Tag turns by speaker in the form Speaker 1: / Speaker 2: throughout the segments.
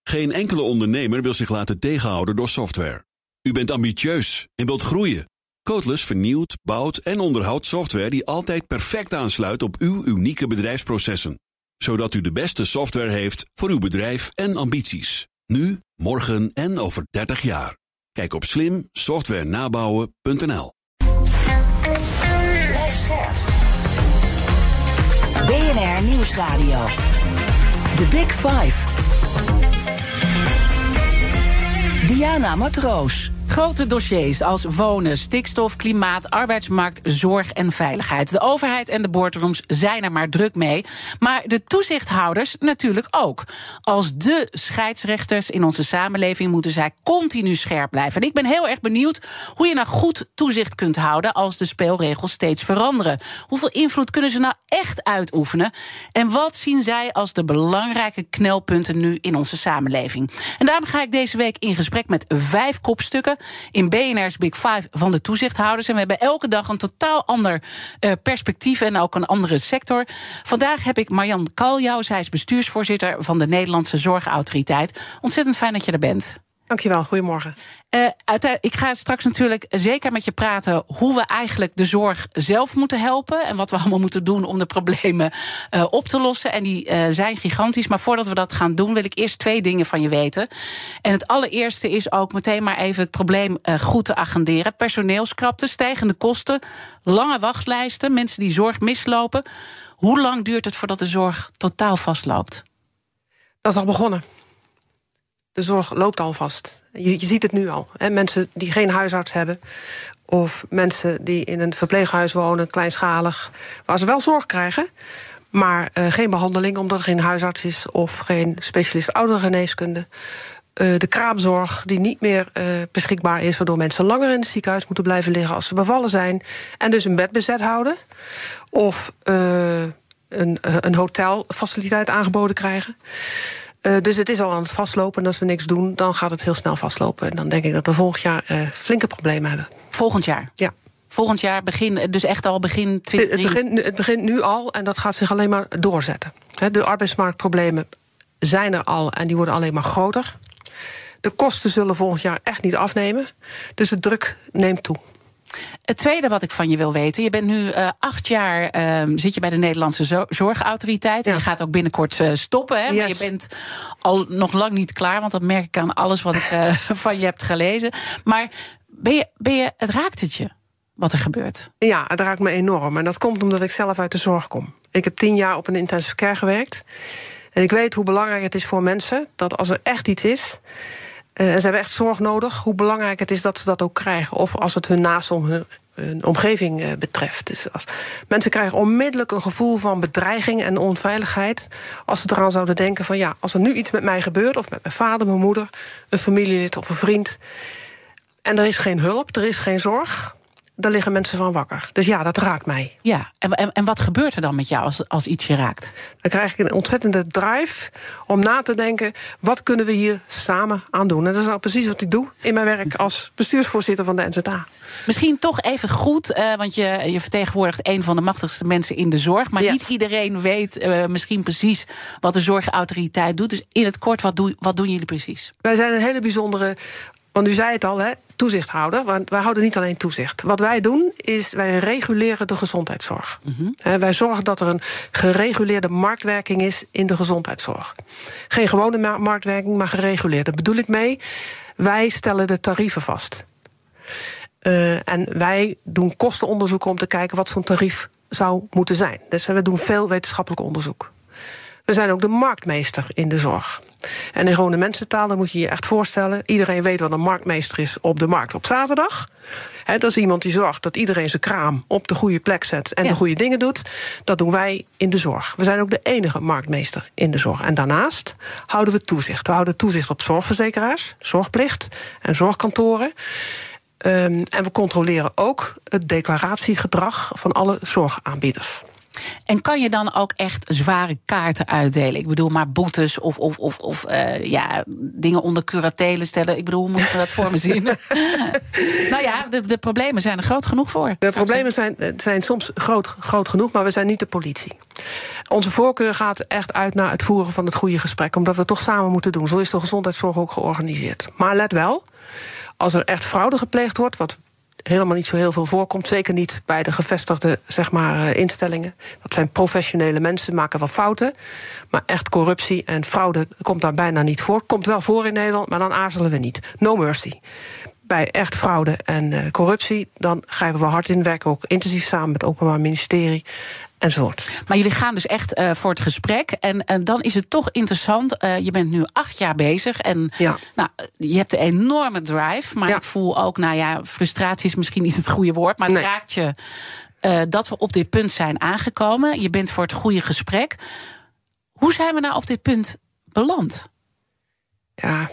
Speaker 1: Geen enkele ondernemer wil zich laten tegenhouden door software. U bent ambitieus en wilt groeien. Codeless vernieuwt, bouwt en onderhoudt software die altijd perfect aansluit op uw unieke bedrijfsprocessen. Zodat u de beste software heeft voor uw bedrijf en ambities. Nu, morgen en over 30 jaar. Kijk op slimsoftwarenabouwen.nl.
Speaker 2: BNR Nieuwsradio. The Big Five. Diana Matroos.
Speaker 3: Grote dossiers als wonen, stikstof, klimaat, arbeidsmarkt, zorg en veiligheid. De overheid en de boardrooms zijn er maar druk mee. Maar de toezichthouders natuurlijk ook. Als de scheidsrechters in onze samenleving moeten zij continu scherp blijven. En ik ben heel erg benieuwd hoe je nou goed toezicht kunt houden als de speelregels steeds veranderen. Hoeveel invloed kunnen ze nou echt uitoefenen? En wat zien zij als de belangrijke knelpunten nu in onze samenleving? En daarom ga ik deze week in gesprek met 5 kopstukken in BNR's Big Five van de toezichthouders. En we hebben elke dag een totaal ander perspectief en ook een andere sector. Vandaag heb ik Marjan Kaljouw. Zij is bestuursvoorzitter van de Nederlandse Zorgautoriteit. Ontzettend fijn dat je er bent.
Speaker 4: Dankjewel, goedemorgen.
Speaker 3: Ik ga straks natuurlijk zeker met je praten hoe we eigenlijk de zorg zelf moeten helpen en wat we allemaal moeten doen om de problemen op te lossen. En die zijn gigantisch. Maar voordat we dat gaan doen, wil ik eerst 2 dingen van je weten. En het allereerste is ook meteen maar even het probleem goed te agenderen. Personeelskrapte, stijgende kosten, lange wachtlijsten, mensen die zorg mislopen. Hoe lang duurt het voordat de zorg totaal vastloopt?
Speaker 4: Dat is al begonnen. De zorg loopt al vast. Je ziet het nu al. Hè? Mensen die geen huisarts hebben, of mensen die in een verpleeghuis wonen, kleinschalig, waar ze wel zorg krijgen, maar geen behandeling omdat er geen huisarts is of geen specialist oudergeneeskunde. De kraamzorg die niet meer beschikbaar is, waardoor mensen langer in het ziekenhuis moeten blijven liggen als ze bevallen zijn, en dus een bed bezet houden. Of een hotelfaciliteit aangeboden krijgen. Dus het is al aan het vastlopen. En als we niks doen, dan gaat het heel snel vastlopen. En dan denk ik dat we volgend jaar flinke problemen hebben.
Speaker 3: Volgend jaar?
Speaker 4: Ja.
Speaker 3: Volgend jaar dus echt al begin 2023?
Speaker 4: Het begint nu al en dat gaat zich alleen maar doorzetten. De arbeidsmarktproblemen zijn er al en die worden alleen maar groter. De kosten zullen volgend jaar echt niet afnemen. Dus de druk neemt toe.
Speaker 3: Het tweede wat ik van je wil weten, je bent nu 8 jaar zit je bij de Nederlandse Zorgautoriteit. Ja. En je gaat ook binnenkort stoppen. Hè? Yes. Maar je bent al nog lang niet klaar, want dat merk ik aan alles wat ik van je hebt gelezen. Maar het raakt het je, wat er gebeurt? Ja,
Speaker 4: het raakt me enorm. En dat komt omdat ik zelf uit de zorg kom. Ik heb 10 jaar op een intensive care gewerkt. En ik weet hoe belangrijk het is voor mensen dat als er echt iets is, en ze hebben echt zorg nodig, hoe belangrijk het is dat ze dat ook krijgen. Of als het hun naast hun omgeving betreft. Dus mensen krijgen onmiddellijk een gevoel van bedreiging en onveiligheid als ze eraan zouden denken van ja, als er nu iets met mij gebeurt, of met mijn vader, mijn moeder, een familielid of een vriend, en er is geen hulp, er is geen zorg, daar liggen mensen van wakker. Dus ja, dat raakt mij.
Speaker 3: Ja, en wat gebeurt er dan met jou als iets je raakt?
Speaker 4: Dan krijg ik een ontzettende drive om na te denken, wat kunnen we hier samen aan doen? En dat is nou precies wat ik doe in mijn werk als bestuursvoorzitter van de NZA.
Speaker 3: Misschien toch even goed, want je vertegenwoordigt een van de machtigste mensen in de zorg, maar niet iedereen weet misschien precies wat de Zorgautoriteit doet. Dus in het kort, wat doen jullie precies?
Speaker 4: Wij zijn een hele bijzondere, want u zei het al, toezichthouder. Want wij houden niet alleen toezicht. Wat wij doen, is wij reguleren de gezondheidszorg. Mm-hmm. Wij zorgen dat er een gereguleerde marktwerking is in de gezondheidszorg. Geen gewone marktwerking, maar gereguleerd. Daar bedoel ik mee, wij stellen de tarieven vast. En wij doen kostenonderzoek om te kijken wat zo'n tarief zou moeten zijn. Dus we doen veel wetenschappelijk onderzoek. We zijn ook de marktmeester in de zorg. En in gewone mensentaal, dan moet je je echt voorstellen, iedereen weet wat een marktmeester is op de markt op zaterdag. Dat is iemand die zorgt dat iedereen zijn kraam op de goede plek zet en de goede dingen doet. Dat doen wij in de zorg. We zijn ook de enige marktmeester in de zorg. En daarnaast houden we toezicht. We houden toezicht op zorgverzekeraars, zorgplicht en zorgkantoren. En we controleren ook het declaratiegedrag van alle zorgaanbieders.
Speaker 3: En kan je dan ook echt zware kaarten uitdelen? Ik bedoel, maar boetes of dingen onder curatele stellen. Ik bedoel, hoe moet ik dat voor me zien? Nou ja, de problemen zijn er groot genoeg voor.
Speaker 4: De problemen zijn soms groot genoeg, maar we zijn niet de politie. Onze voorkeur gaat echt uit naar het voeren van het goede gesprek, omdat we het toch samen moeten doen. Zo is de gezondheidszorg ook georganiseerd. Maar let wel, als er echt fraude gepleegd wordt, wat helemaal niet zo heel veel voorkomt, zeker niet bij de gevestigde instellingen. Dat zijn professionele mensen, maken wel fouten. Maar echt corruptie en fraude komt daar bijna niet voor. Komt wel voor in Nederland, maar dan aarzelen we niet. No mercy. Bij echt fraude en corruptie, dan grijpen we hard in. Werken ook intensief samen met het Openbaar Ministerie enzovoort.
Speaker 3: Maar jullie gaan dus echt voor het gesprek. En dan is het toch interessant. Je bent nu 8 jaar bezig. En nou, je hebt een enorme drive. Maar ik voel ook, frustratie is misschien niet het goede woord. Maar het raakt je dat we op dit punt zijn aangekomen. Je bent voor het goede gesprek. Hoe zijn we nou op dit punt beland?
Speaker 4: Ja.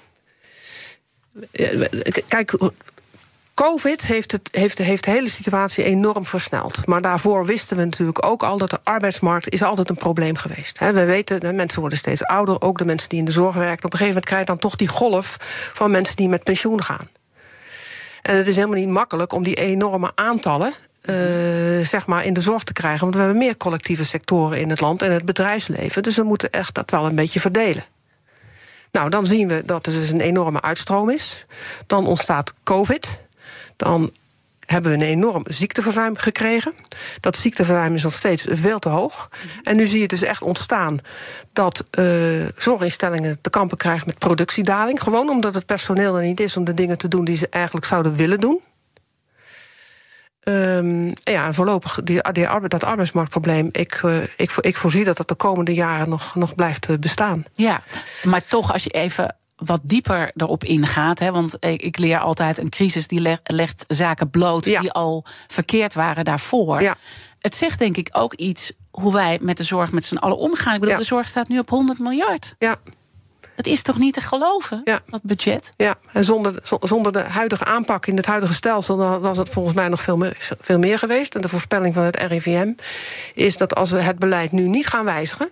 Speaker 4: Kijk, COVID heeft de hele situatie enorm versneld. Maar daarvoor wisten we natuurlijk ook al dat de arbeidsmarkt is altijd een probleem geweest. We weten, de mensen worden steeds ouder, ook de mensen die in de zorg werken. Op een gegeven moment krijg je dan toch die golf van mensen die met pensioen gaan. En het is helemaal niet makkelijk om die enorme aantallen in de zorg te krijgen. Want we hebben meer collectieve sectoren in het land en het bedrijfsleven. Dus we moeten echt dat wel een beetje verdelen. Nou, dan zien we dat er dus een enorme uitstroom is. Dan ontstaat COVID. Dan hebben we een enorm ziekteverzuim gekregen. Dat ziekteverzuim is nog steeds veel te hoog. En nu zie je dus echt ontstaan dat zorginstellingen te kampen krijgen met productiedaling. Gewoon omdat het personeel er niet is om de dingen te doen die ze eigenlijk zouden willen doen. En voorlopig, dat arbeidsmarktprobleem, ik voorzie dat de komende jaren nog blijft bestaan. Ja,
Speaker 3: maar toch, als je even wat dieper erop ingaat, want ik leer altijd, een crisis die legt zaken bloot die al verkeerd waren daarvoor. Ja. Het zegt denk ik ook iets hoe wij met de zorg met z'n allen omgaan. Ik bedoel, de zorg staat nu op 100 miljard. Ja. Het is toch niet te geloven, dat budget? Ja, en zonder de huidige aanpak in het huidige stelsel was het volgens mij nog veel meer geweest. En de voorspelling van het RIVM is dat als we het beleid nu niet gaan wijzigen,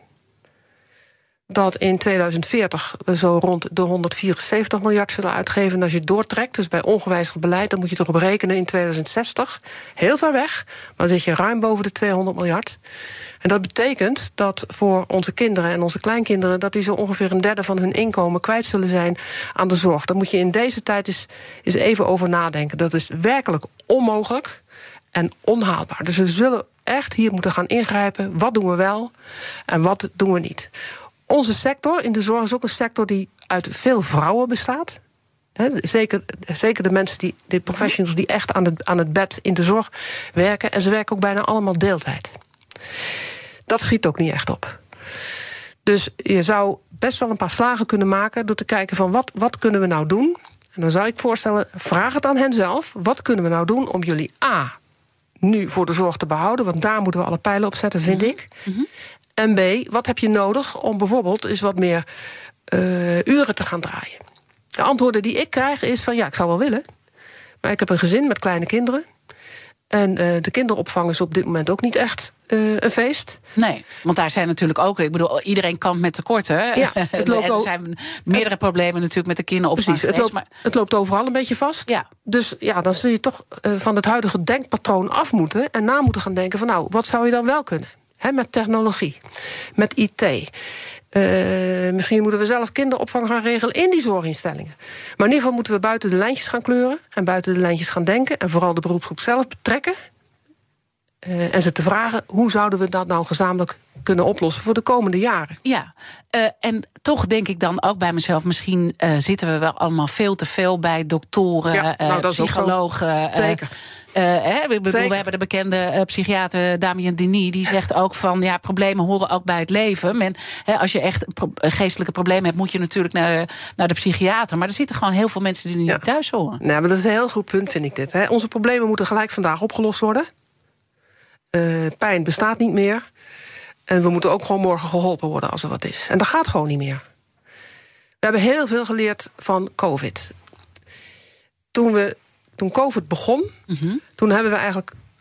Speaker 3: dat in 2040 we zo rond de 174 miljard zullen uitgeven. En als je doortrekt, dus bij ongewijzigd beleid, dan moet je erop rekenen in 2060. Heel ver weg, maar dan zit je ruim boven de 200 miljard. En dat betekent dat voor onze kinderen en onze kleinkinderen, dat die zo ongeveer een derde van hun inkomen kwijt zullen zijn aan de zorg. Daar moet je in deze tijd eens even over nadenken. Dat is werkelijk onmogelijk en onhaalbaar. Dus we zullen echt hier moeten gaan ingrijpen. Wat doen we wel en wat doen we niet? Onze sector in de zorg is ook een sector die uit veel vrouwen bestaat. Zeker de mensen, de professionals die echt aan het bed in de zorg werken. En ze werken ook bijna allemaal deeltijd. Dat schiet ook niet echt op. Dus je zou best wel een paar slagen kunnen maken door te kijken van wat kunnen we nou doen? En dan zou ik voorstellen, vraag het aan hen zelf. Wat kunnen we nou doen om jullie nu voor de zorg te behouden? Want daar moeten we alle pijlen op zetten, vind ik. Mm-hmm. En B, wat heb je nodig om bijvoorbeeld eens wat meer uren te gaan draaien? De antwoorden die ik krijg is van ik zou wel willen, maar ik heb een gezin met kleine kinderen. En de kinderopvang is op dit moment ook niet echt een feest. Nee, want daar zijn natuurlijk ook, ik bedoel, iedereen kampt met tekorten. Ja, er zijn meerdere problemen natuurlijk met de kinderopvang. Precies, het loopt overal een beetje vast. Ja. Dus dan zul je toch van het huidige denkpatroon af moeten en na moeten gaan denken van wat zou je dan wel kunnen? Met technologie, met IT. Misschien moeten we zelf kinderopvang gaan regelen in die zorginstellingen. Maar in ieder geval moeten we buiten de lijntjes gaan kleuren en buiten de lijntjes gaan denken en vooral de beroepsgroep zelf betrekken. En ze te vragen, hoe zouden we dat nou gezamenlijk kunnen oplossen voor de komende jaren? Ja, en toch denk ik dan ook bij mezelf, misschien zitten we wel allemaal veel te veel bij doktoren, psychologen. Zeker. We hebben de bekende psychiater Damien Denis, die zegt ook van problemen horen ook bij het leven. Als je echt geestelijke problemen hebt, moet je natuurlijk naar de psychiater. Maar er zitten gewoon heel veel mensen die niet thuis horen. Nou, maar dat is een heel goed punt, vind ik dit. Onze problemen moeten gelijk vandaag opgelost worden. Pijn bestaat niet meer. En we moeten ook gewoon morgen geholpen worden als er wat is. En dat gaat gewoon niet meer. We hebben heel veel geleerd van COVID. Toen COVID begon, toen hebben we eigenlijk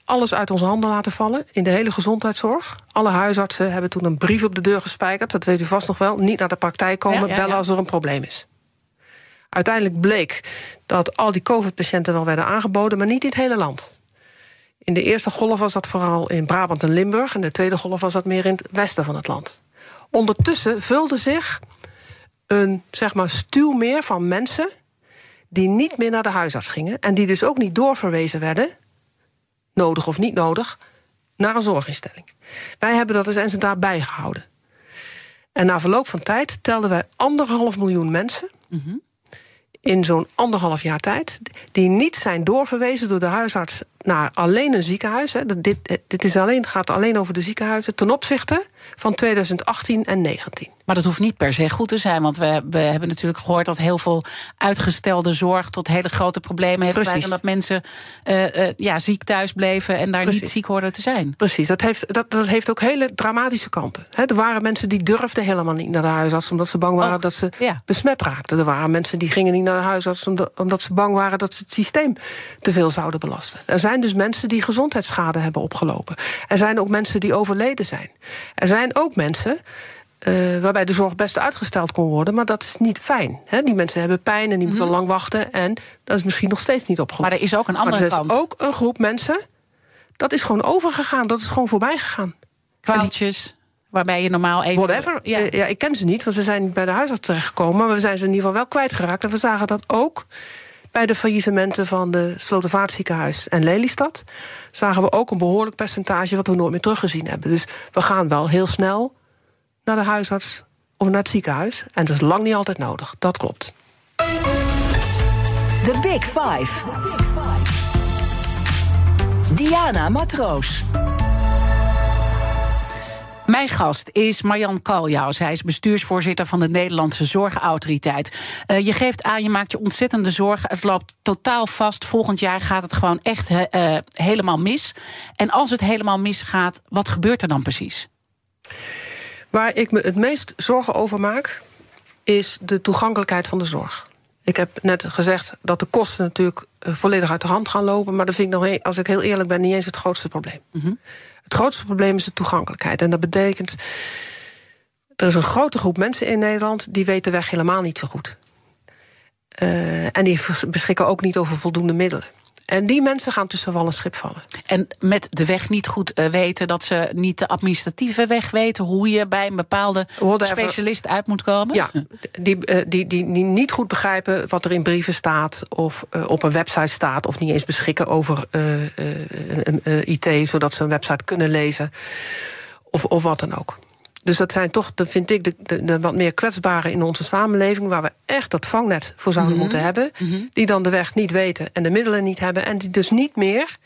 Speaker 4: alles uit onze handen laten vallen in de hele gezondheidszorg. Alle huisartsen hebben toen een brief op de deur gespijkerd. Dat weet u vast nog wel. Niet naar de praktijk komen, bellen als er een probleem is. Uiteindelijk bleek dat al die COVID-patiënten wel werden aangeboden, maar niet in het hele land. In de eerste golf was dat vooral in Brabant en Limburg. En de tweede golf was dat meer in het westen van het land. Ondertussen vulde zich een stuwmeer van mensen die niet meer naar de huisarts gingen en die dus ook niet doorverwezen werden, nodig of niet nodig, naar een zorginstelling. Wij hebben dat als NZA bijgehouden. En na verloop van tijd telden wij 1,5 miljoen mensen in zo'n 1,5 jaar tijd die niet zijn doorverwezen door de huisarts naar alleen een ziekenhuis. Hè. Dit gaat alleen over de ziekenhuizen ten opzichte van 2018 en 2019.
Speaker 3: Maar dat hoeft niet per se goed te zijn, want we hebben natuurlijk gehoord dat heel veel uitgestelde zorg tot hele grote problemen heeft geleid en dat mensen ziek thuis bleven en daar niet ziek hoorden te zijn.
Speaker 4: Precies, dat heeft ook hele dramatische kanten. Er waren mensen die durfden helemaal niet naar de huisarts omdat ze bang waren dat ze besmet raakten. Er waren mensen die gingen niet naar de huisarts omdat ze bang waren dat ze het systeem te veel zouden belasten. Er zijn dus mensen die gezondheidsschade hebben opgelopen. Er zijn ook mensen die overleden zijn. Er zijn ook mensen waarbij de zorg best uitgesteld kon worden, maar dat is niet fijn. Die mensen hebben pijn en die moeten lang wachten en dat is misschien nog steeds niet opgelost.
Speaker 3: Maar er is ook een andere kant.
Speaker 4: Er is ook een groep mensen, dat is gewoon overgegaan, dat is gewoon voorbij gegaan.
Speaker 3: Kwaaltjes waarbij je normaal even...
Speaker 4: Whatever. Ja, ik ken ze niet, want ze zijn niet bij de huisarts terechtgekomen, maar we zijn ze in ieder geval wel kwijtgeraakt. En we zagen dat ook bij de faillissementen van de Slotervaartziekenhuis en Lelystad. Zagen we ook een behoorlijk percentage wat we nooit meer teruggezien hebben. Dus we gaan wel heel snel naar de huisarts of naar het ziekenhuis. En dat is lang niet altijd nodig. Dat klopt.
Speaker 2: The Big Five. Diana Matroos.
Speaker 3: Mijn gast is Marjan Kaljaus. Hij is bestuursvoorzitter van de Nederlandse Zorgautoriteit. Je geeft aan, je maakt je ontzettende zorgen. Het loopt totaal vast. Volgend jaar gaat het gewoon echt helemaal mis. En als het helemaal misgaat, wat gebeurt er dan precies?
Speaker 4: Waar ik me het meest zorgen over maak, is de toegankelijkheid van de zorg. Ik heb net gezegd dat de kosten natuurlijk volledig uit de hand gaan lopen, maar dat vind ik nog, als ik heel eerlijk ben, niet eens het grootste probleem. Het grootste probleem is de toegankelijkheid. En dat betekent, er is een grote groep mensen in Nederland die weten de weg helemaal niet zo goed. En die beschikken ook niet over voldoende middelen. En die mensen gaan tussen wal en schip vallen.
Speaker 3: En met de weg niet goed weten, dat ze niet de administratieve weg weten, hoe je bij een bepaalde specialist uit moet komen? Ja,
Speaker 4: die niet goed begrijpen wat er in brieven staat of op een website staat, of niet eens beschikken over IT, zodat ze een website kunnen lezen of wat dan ook. Dus dat zijn toch, dat vind ik, de wat meer kwetsbaren in onze samenleving, waar we echt dat vangnet voor zouden moeten hebben, die dan de weg niet weten en de middelen niet hebben en die dus niet meer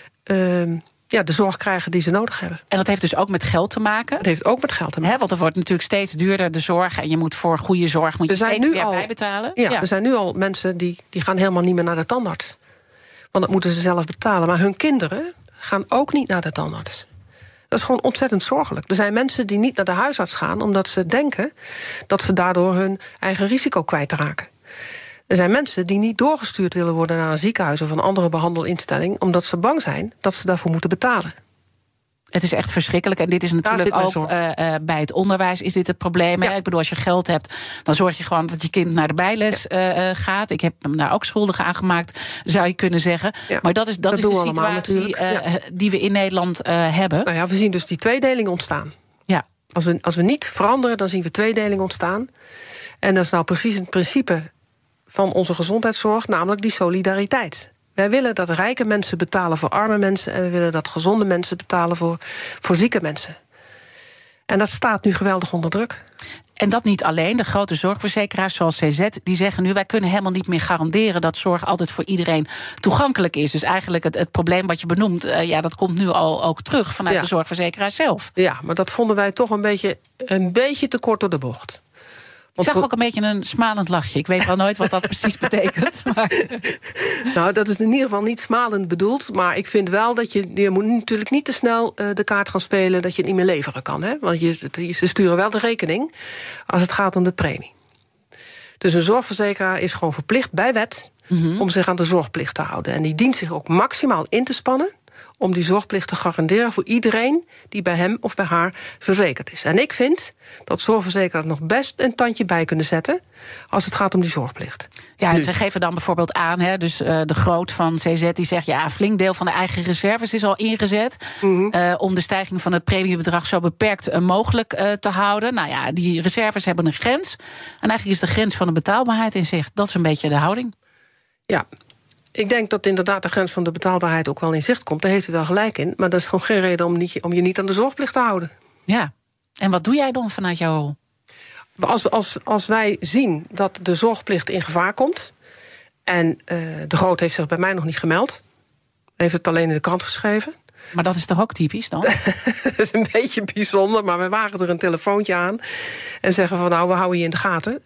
Speaker 4: de zorg krijgen die ze nodig hebben.
Speaker 3: En dat heeft dus ook met geld te maken?
Speaker 4: Dat heeft ook met geld te maken.
Speaker 3: Want het wordt natuurlijk steeds duurder, de zorg, en je moet voor goede zorg steeds meer bijbetalen.
Speaker 4: Ja, er zijn nu al mensen die gaan helemaal niet meer naar de tandarts. Want dat moeten ze zelf betalen. Maar hun kinderen gaan ook niet naar de tandarts. Dat is gewoon ontzettend zorgelijk. Er zijn mensen die niet naar de huisarts gaan omdat ze denken dat ze daardoor hun eigen risico kwijtraken. Er zijn mensen die niet doorgestuurd willen worden naar een ziekenhuis of een andere behandelinstelling omdat ze bang zijn dat ze daarvoor moeten betalen.
Speaker 3: Het is echt verschrikkelijk. En dit is natuurlijk ook bij het onderwijs is dit het probleem. Ja. Ik bedoel, als je geld hebt, dan zorg je gewoon dat je kind naar de bijles gaat. Ik heb hem daar ook schuldig aan gemaakt, zou je kunnen zeggen. Ja. Maar dat is de situatie die we in Nederland hebben.
Speaker 4: Nou ja, we zien dus die tweedeling ontstaan.
Speaker 3: Ja.
Speaker 4: Als we niet veranderen, dan zien we tweedeling ontstaan. En dat is nou precies het principe van onze gezondheidszorg, namelijk die solidariteit. Wij willen dat rijke mensen betalen voor arme mensen en we willen dat gezonde mensen betalen voor zieke mensen. En dat staat nu geweldig onder druk.
Speaker 3: En dat niet alleen. De grote zorgverzekeraars zoals CZ, die zeggen nu, wij kunnen helemaal niet meer garanderen dat zorg altijd voor iedereen toegankelijk is. Dus eigenlijk het probleem wat je benoemt, dat komt nu al ook terug vanuit de zorgverzekeraars zelf. Ja,
Speaker 4: maar dat vonden wij toch een beetje te kort door de bocht.
Speaker 3: Ik zag ook een beetje een smalend lachje. Ik weet wel nooit wat dat precies betekent. Maar
Speaker 4: nou, dat is in ieder geval niet smalend bedoeld. Maar ik vind wel dat je moet natuurlijk niet te snel de kaart gaan spelen dat je het niet meer leveren kan. Hè? Want ze sturen wel de rekening als het gaat om de premie. Dus een zorgverzekeraar is gewoon verplicht bij wet om zich aan de zorgplicht te houden. En die dient zich ook maximaal in te spannen om die zorgplicht te garanderen voor iedereen die bij hem of bij haar verzekerd is. En ik vind dat zorgverzekeraars nog best een tandje bij kunnen zetten als het gaat om die zorgplicht.
Speaker 3: Ja, en ze geven dan bijvoorbeeld aan, dus de Groot van CZ die zegt, ja, een flink deel van de eigen reserves is al ingezet om de stijging van het premiebedrag zo beperkt mogelijk te houden. Nou ja, die reserves hebben een grens. En eigenlijk is de grens van de betaalbaarheid in zicht. Dat is een beetje de houding.
Speaker 4: Ja, ik denk dat inderdaad de grens van de betaalbaarheid ook wel in zicht komt. Daar heeft u wel gelijk in. Maar dat is gewoon geen reden om je niet aan de zorgplicht te houden.
Speaker 3: Ja, en wat doe jij dan vanuit jouw rol?
Speaker 4: Als wij zien dat de zorgplicht in gevaar komt, en de Groot heeft zich bij mij nog niet gemeld, heeft het alleen in de krant geschreven.
Speaker 3: Maar dat is toch ook typisch dan?
Speaker 4: Dat is een beetje bijzonder, maar we wagen er een telefoontje aan en zeggen van nou, we houden je in de gaten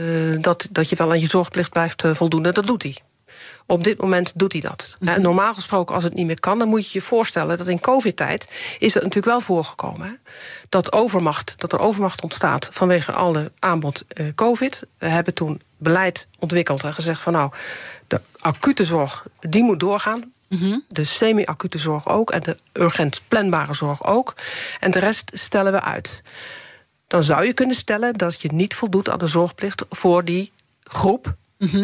Speaker 4: dat je wel aan je zorgplicht blijft voldoen. En dat doet hij. Op dit moment doet hij dat. Normaal gesproken, als het niet meer kan, dan moet je je voorstellen dat in COVID-tijd is het natuurlijk wel voorgekomen. Hè? Dat er overmacht ontstaat vanwege alle aanbod COVID. We hebben toen beleid ontwikkeld en gezegd van nou, de acute zorg die moet doorgaan. De semi-acute zorg ook en de urgent planbare zorg ook. En de rest stellen we uit. Dan zou je kunnen stellen dat je niet voldoet aan de zorgplicht voor die groep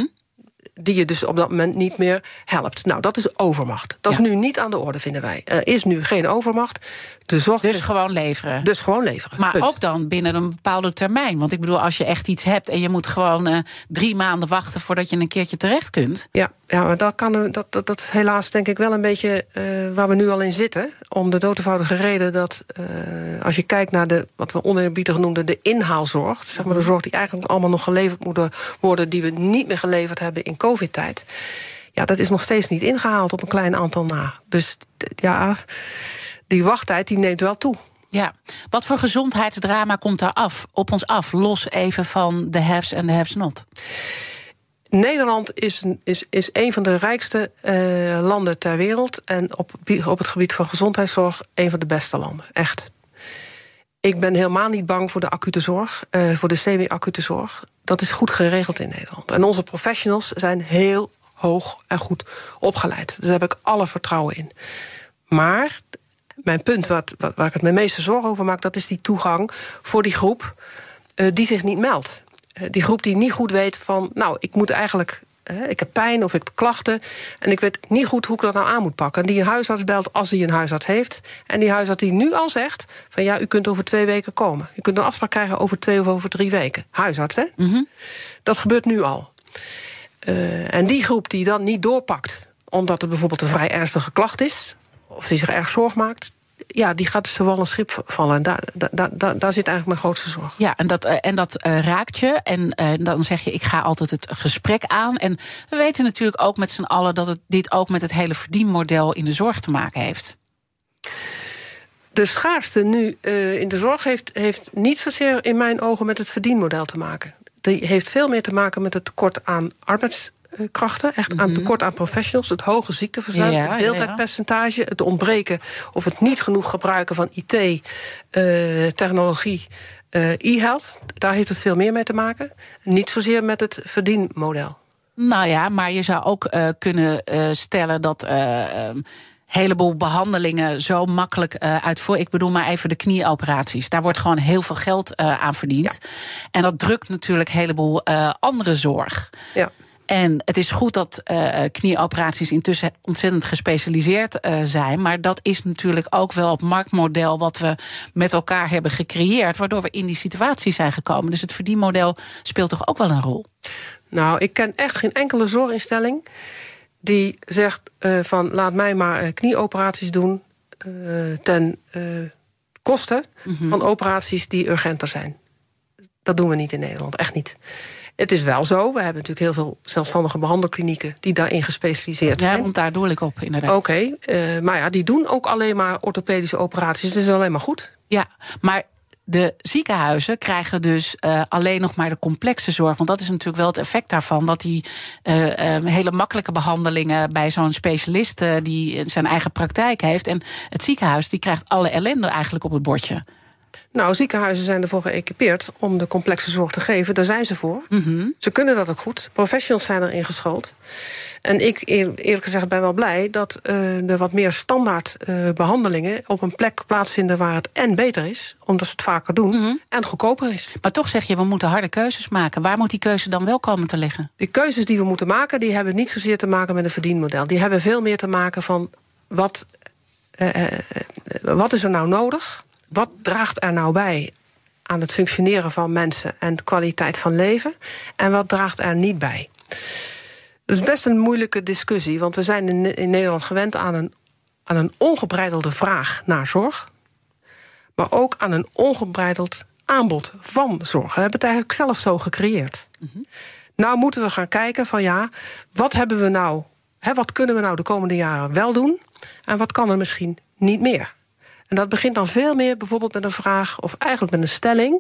Speaker 4: die je dus op dat moment niet meer helpt. Nou, dat is overmacht. Dat is nu niet aan de orde, vinden wij. Er is nu geen overmacht. De zorg
Speaker 3: dus gewoon leveren.
Speaker 4: Dus gewoon leveren.
Speaker 3: Maar
Speaker 4: punt.
Speaker 3: ook dan binnen een bepaalde termijn. Want ik bedoel, als je echt iets hebt en je moet gewoon 3 maanden wachten voordat je een keertje terecht kunt.
Speaker 4: Ja, maar dat is helaas denk ik wel een beetje waar we nu al in zitten. Om de dood eenvoudige reden dat als je kijkt naar wat we oneerbiedig noemden de inhaalzorg, zeg maar de zorg die eigenlijk allemaal nog geleverd moet worden, die we niet meer geleverd hebben in COVID-tijd. Ja, dat is nog steeds niet ingehaald op een klein aantal na. Dus ja, die wachttijd die neemt wel toe.
Speaker 3: Ja, wat voor gezondheidsdrama komt daar op ons af? Los even van de haves en de haves not.
Speaker 4: Nederland is een van de rijkste landen ter wereld. En op het gebied van gezondheidszorg een van de beste landen. Echt. Ik ben helemaal niet bang voor de acute zorg, voor de semi-acute zorg. Dat is goed geregeld in Nederland. En onze professionals zijn heel hoog en goed opgeleid. Dus daar heb ik alle vertrouwen in. Maar mijn punt waar ik het me meeste zorgen over maak, dat is die toegang voor die groep die zich niet meldt. Die groep die niet goed weet van, nou, ik moet eigenlijk, ik heb pijn of ik heb klachten en ik weet niet goed hoe ik dat nou aan moet pakken. En die een huisarts belt als hij een huisarts heeft. En die huisarts die nu al zegt van ja, u kunt over 2 weken komen. U kunt een afspraak krijgen over 2 of over 3 weken. Huisarts, hè? Dat gebeurt nu al. En die groep die dan niet doorpakt, omdat er bijvoorbeeld een vrij ernstige klacht is, of die zich erg zorg maakt, ja, die gaat dus wel een schip vallen. En daar zit eigenlijk mijn grootste zorg.
Speaker 3: Ja, en dat raakt je. En dan zeg je, ik ga altijd het gesprek aan. En we weten natuurlijk ook met z'n allen dat dit ook met het hele verdienmodel in de zorg te maken heeft.
Speaker 4: De schaarste nu in de zorg heeft niet zozeer in mijn ogen met het verdienmodel te maken. Die heeft veel meer te maken met het tekort aan arbeidskrachten, echt aan tekort aan professionals, het hoge ziekteverzuim, het deeltijdpercentage, het ontbreken of het niet genoeg gebruiken van IT, technologie, e-health. Daar heeft het veel meer mee te maken. Niet zozeer met het verdienmodel. Nou ja, maar je zou ook kunnen stellen dat heleboel behandelingen zo makkelijk uitvoeren. Ik bedoel maar even de knieoperaties. Daar wordt gewoon heel veel geld aan verdiend. Ja. En dat drukt natuurlijk een heleboel andere zorg. Ja. En het is goed dat knieoperaties intussen ontzettend gespecialiseerd zijn. Maar dat is natuurlijk ook wel het marktmodel wat we met elkaar hebben gecreëerd, waardoor we in die situatie zijn gekomen. Dus het verdienmodel speelt toch ook wel een rol? Nou, ik ken echt geen enkele zorginstelling die zegt van laat mij maar knieoperaties doen ten koste van operaties die urgenter zijn. Dat doen we niet in Nederland, echt niet. Het is wel zo, we hebben natuurlijk heel veel zelfstandige behandelklinieken die daarin gespecialiseerd zijn. Ja, want daar doe ik op, inderdaad. Oké, maar ja, die doen ook alleen maar orthopedische operaties. Dat is alleen maar goed. Ja, maar de ziekenhuizen krijgen dus alleen nog maar de complexe zorg. Want dat is natuurlijk wel het effect daarvan, dat die hele makkelijke behandelingen bij zo'n specialist die zijn eigen praktijk heeft. En het ziekenhuis die krijgt alle ellende eigenlijk op het bordje. Nou, ziekenhuizen zijn ervoor geëquipeerd om de complexe zorg te geven. Daar zijn ze voor. Mm-hmm. Ze kunnen dat ook goed. Professionals zijn erin geschoold. En ik, eerlijk gezegd, ben wel blij dat er wat meer standaard behandelingen op een plek plaatsvinden waar het en beter is, omdat ze het vaker doen, en goedkoper is.
Speaker 3: Maar toch zeg je, we moeten harde keuzes maken. Waar moet die keuze dan wel komen te liggen?
Speaker 4: De keuzes die we moeten maken, die hebben niet zozeer te maken met een verdienmodel. Die hebben veel meer te maken van wat is er nou nodig? Wat draagt er nou bij aan het functioneren van mensen en de kwaliteit van leven? En wat draagt er niet bij? Dat is best een moeilijke discussie, want we zijn in Nederland gewend aan een ongebreidelde vraag naar zorg, maar ook aan een ongebreideld aanbod van zorg. We hebben het eigenlijk zelf zo gecreëerd. Mm-hmm. Nou moeten we gaan kijken van wat hebben we nou, wat kunnen we nou de komende jaren wel doen en wat kan er misschien niet meer? En dat begint dan veel meer bijvoorbeeld met een vraag, of eigenlijk met een stelling.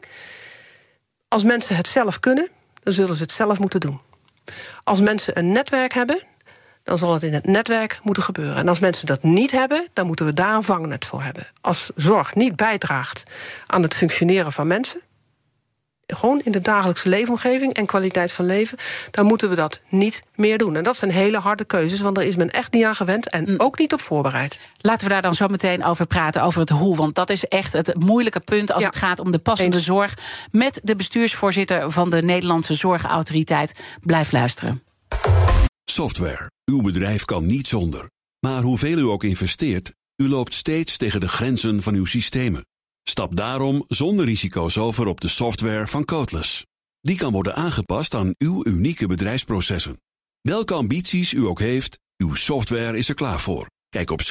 Speaker 4: Als mensen het zelf kunnen, dan zullen ze het zelf moeten doen. Als mensen een netwerk hebben, dan zal het in het netwerk moeten gebeuren. En als mensen dat niet hebben, dan moeten we daar een vangnet voor hebben. Als zorg niet bijdraagt aan het functioneren van mensen, gewoon in de dagelijkse leefomgeving en kwaliteit van leven, dan moeten we dat niet meer doen. En dat zijn hele harde keuzes, want daar is men echt niet aan gewend en ook niet op voorbereid.
Speaker 3: Laten we daar dan zo meteen over praten, over het hoe. Want dat is echt het moeilijke punt als het gaat om de passende zorg. Met de bestuursvoorzitter van de Nederlandse Zorgautoriteit. Blijf luisteren.
Speaker 1: Software. Uw bedrijf kan niet zonder. Maar hoeveel u ook investeert, u loopt steeds tegen de grenzen van uw systemen. Stap daarom zonder risico's over op de software van Codeless. Die kan worden aangepast aan uw unieke bedrijfsprocessen. Welke ambities u ook heeft, uw software is er klaar voor. Kijk op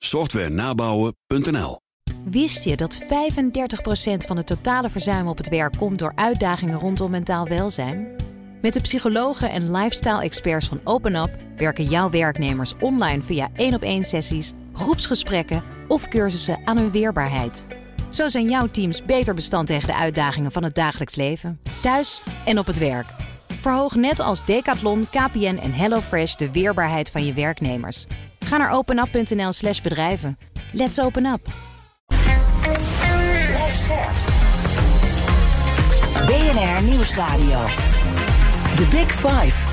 Speaker 1: slimsoftwarenabouwen.nl.
Speaker 5: Wist je dat 35% van het totale verzuim op het werk komt door uitdagingen rondom mentaal welzijn? Met de psychologen en lifestyle-experts van OpenUp werken jouw werknemers online via 1-op-1 sessies, groepsgesprekken of cursussen aan hun weerbaarheid. Zo zijn jouw teams beter bestand tegen de uitdagingen van het dagelijks leven, thuis en op het werk. Verhoog net als Decathlon, KPN en HelloFresh de weerbaarheid van je werknemers. Ga naar openup.nl/bedrijven. Let's open up.
Speaker 2: BNR Nieuwsradio. The Big Five.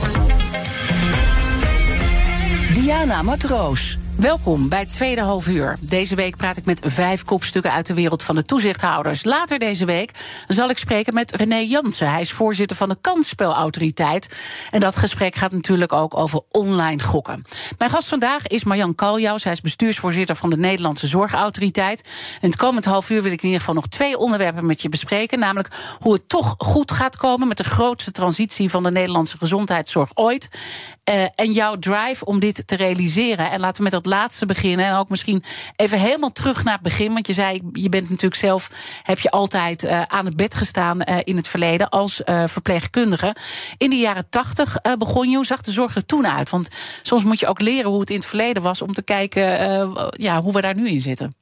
Speaker 2: Diana Matroos.
Speaker 3: Welkom bij het tweede halfuur. Deze week praat ik met 5 kopstukken uit de wereld van de toezichthouders. Later deze week zal ik spreken met René Jansen. Hij is voorzitter van de Kansspelautoriteit. En dat gesprek gaat natuurlijk ook over online gokken. Mijn gast vandaag is Marjan Kaljaus. Hij is bestuursvoorzitter van de Nederlandse Zorgautoriteit. En het komend halfuur wil ik in ieder geval nog 2 onderwerpen met je bespreken. Namelijk hoe het toch goed gaat komen met de grootste transitie van de Nederlandse gezondheidszorg ooit. En jouw drive om dit te realiseren. En laten we met dat laatste beginnen. En ook misschien even helemaal terug naar het begin. Want je zei, je bent natuurlijk zelf, heb je altijd aan het bed gestaan in het verleden als verpleegkundige. In de jaren 80 begon je. Hoe zag de zorg er toen uit? Want soms moet je ook leren hoe het in het verleden was om te kijken hoe we daar nu in zitten.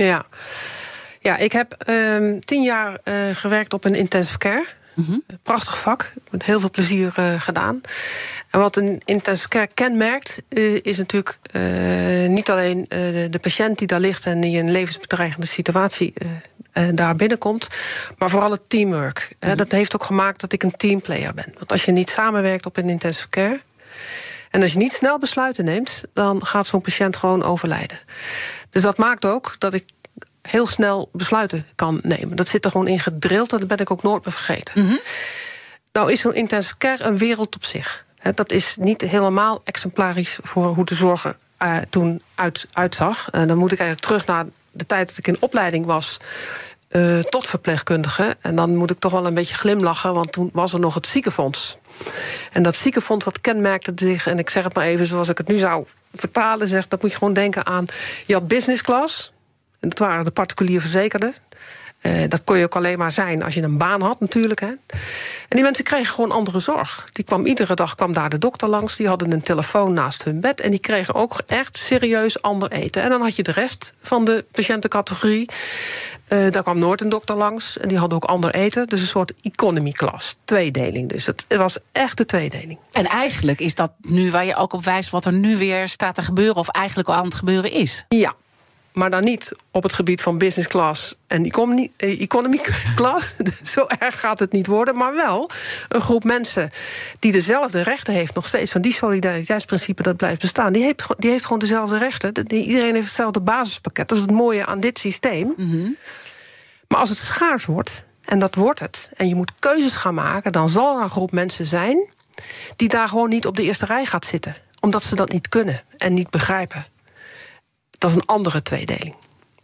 Speaker 4: Ja, ik heb 10 jaar gewerkt op een intensive care. Mm-hmm. Prachtig vak, met heel veel plezier gedaan. En wat een intensive care kenmerkt, is natuurlijk niet alleen de patiënt die daar ligt en die in een levensbedreigende situatie daar binnenkomt, maar vooral het teamwork. Mm-hmm. Dat heeft ook gemaakt dat ik een teamplayer ben. Want als je niet samenwerkt op een intensive care en als je niet snel besluiten neemt, dan gaat zo'n patiënt gewoon overlijden. Dus dat maakt ook dat ik heel snel besluiten kan nemen. Dat zit er gewoon in gedrild en dat ben ik ook nooit meer vergeten. Mm-hmm. Nou is zo'n intensive care een wereld op zich. Dat is niet helemaal exemplarisch voor hoe de zorg er toen uitzag. En dan moet ik eigenlijk terug naar de tijd dat ik in opleiding was tot verpleegkundige. En dan moet ik toch wel een beetje glimlachen, want toen was er nog het ziekenfonds. En dat ziekenfonds, dat kenmerkte zich, en ik zeg het maar even zoals ik het nu zou vertalen, dat moet je gewoon denken aan, je had business class. En dat waren de particulier verzekerden. Dat kon je ook alleen maar zijn als je een baan had natuurlijk. Hè. En die mensen kregen gewoon andere zorg. Iedere dag kwam daar de dokter langs. Die hadden een telefoon naast hun bed. En die kregen ook echt serieus ander eten. En dan had je de rest van de patiëntencategorie. Daar kwam nooit een dokter langs. En die hadden ook ander eten. Dus een soort economy class. Tweedeling. Dus het was echt de tweedeling.
Speaker 3: En eigenlijk is dat nu waar je ook op wijst wat er nu weer staat te gebeuren, of eigenlijk al aan het gebeuren is.
Speaker 4: Ja. maar dan niet op het gebied van business class en economy class. Zo erg gaat het niet worden. Maar wel een groep mensen die dezelfde rechten heeft, nog steeds van die solidariteitsprincipe dat blijft bestaan. Die heeft gewoon dezelfde rechten. Iedereen heeft hetzelfde basispakket. Dat is het mooie aan dit systeem. Mm-hmm. Maar als het schaars wordt, en dat wordt het, en je moet keuzes gaan maken, dan zal er een groep mensen zijn die daar gewoon niet op de eerste rij gaat zitten. Omdat ze dat niet kunnen en niet begrijpen. Dat is een andere tweedeling.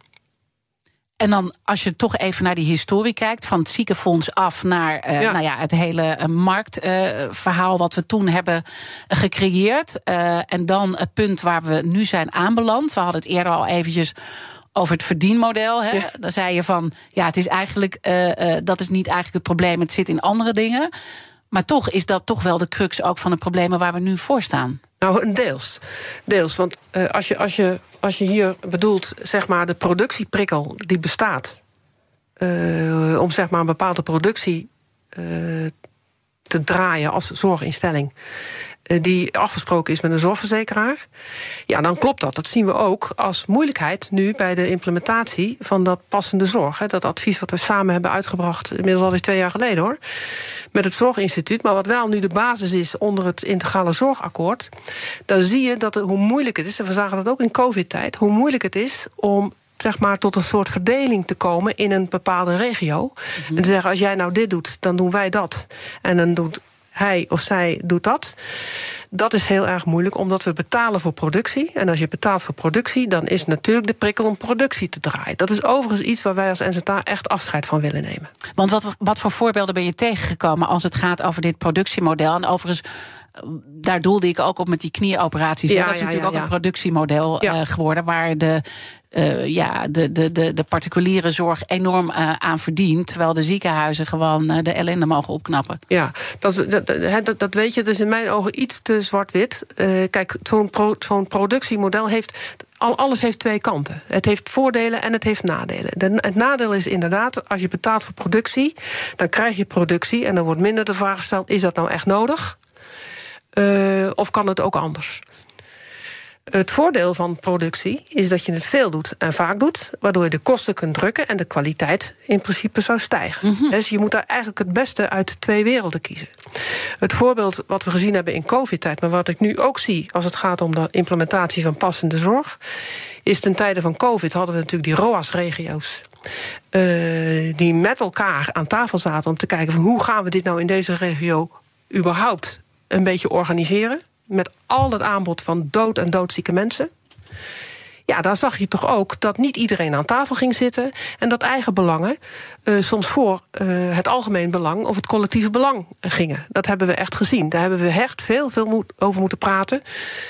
Speaker 3: En dan, als je toch even naar die historie kijkt, van het ziekenfonds af naar het hele marktverhaal wat we toen hebben gecreëerd. En dan het punt waar we nu zijn aanbeland. We hadden het eerder al eventjes over het verdienmodel. Hè? Ja. Dan zei je van, het is eigenlijk, dat is niet eigenlijk het probleem, het zit in andere dingen. Maar toch is dat toch wel de crux ook van de problemen waar we nu voor staan.
Speaker 4: Nou, deels. Want als je hier bedoelt, zeg maar, de productieprikkel die bestaat, om zeg maar een bepaalde productie te draaien als zorginstelling, die afgesproken is met een zorgverzekeraar, ja, dan klopt dat. Dat zien we ook als moeilijkheid nu bij de implementatie van dat passende zorg. Hè, dat advies wat we samen hebben uitgebracht, inmiddels alweer 2 jaar geleden hoor, met het Zorginstituut. Maar wat wel nu de basis is onder het integrale zorgakkoord, dan zie je dat hoe moeilijk het is, en we zagen dat ook in COVID-tijd, hoe moeilijk het is om zeg maar tot een soort verdeling te komen in een bepaalde regio. Mm-hmm. En te zeggen, als jij nou dit doet, dan doen wij dat. En dan doet hij of zij doet dat. Dat is heel erg moeilijk, omdat we betalen voor productie. En als je betaalt voor productie, dan is natuurlijk de prikkel om productie te draaien. Dat is overigens iets waar wij als NZA echt afscheid van willen nemen.
Speaker 3: Want wat voor voorbeelden ben je tegengekomen als het gaat over dit productiemodel? En overigens, daar doelde ik ook op met die knieoperaties. Dat is natuurlijk ook een productiemodel geworden, waar de particuliere zorg enorm aan verdient, terwijl de ziekenhuizen gewoon de ellende mogen opknappen. Ja,
Speaker 4: dat weet je. Dat is in mijn ogen iets te zwart-wit. Kijk, zo'n productiemodel heeft, alles heeft 2 kanten. Het heeft voordelen en het heeft nadelen. Het nadeel is inderdaad, als je betaalt voor productie, dan krijg je productie en dan wordt minder de vraag gesteld, is dat nou echt nodig? Of kan het ook anders? Het voordeel van productie is dat je het veel doet en vaak doet, waardoor je de kosten kunt drukken en de kwaliteit in principe zou stijgen. Mm-hmm. Dus je moet daar eigenlijk het beste uit 2 werelden kiezen. Het voorbeeld wat we gezien hebben in COVID-tijd, maar wat ik nu ook zie als het gaat om de implementatie van passende zorg, is ten tijde van COVID hadden we natuurlijk die ROAS-regio's. Die met elkaar aan tafel zaten om te kijken van hoe gaan we dit nou in deze regio überhaupt een beetje organiseren, met al dat aanbod van dood en doodzieke mensen. Ja, daar zag je toch ook dat niet iedereen aan tafel ging zitten en dat eigen belangen soms voor het algemeen belang of het collectieve belang gingen. Dat hebben we echt gezien. Daar hebben we echt veel over moeten praten.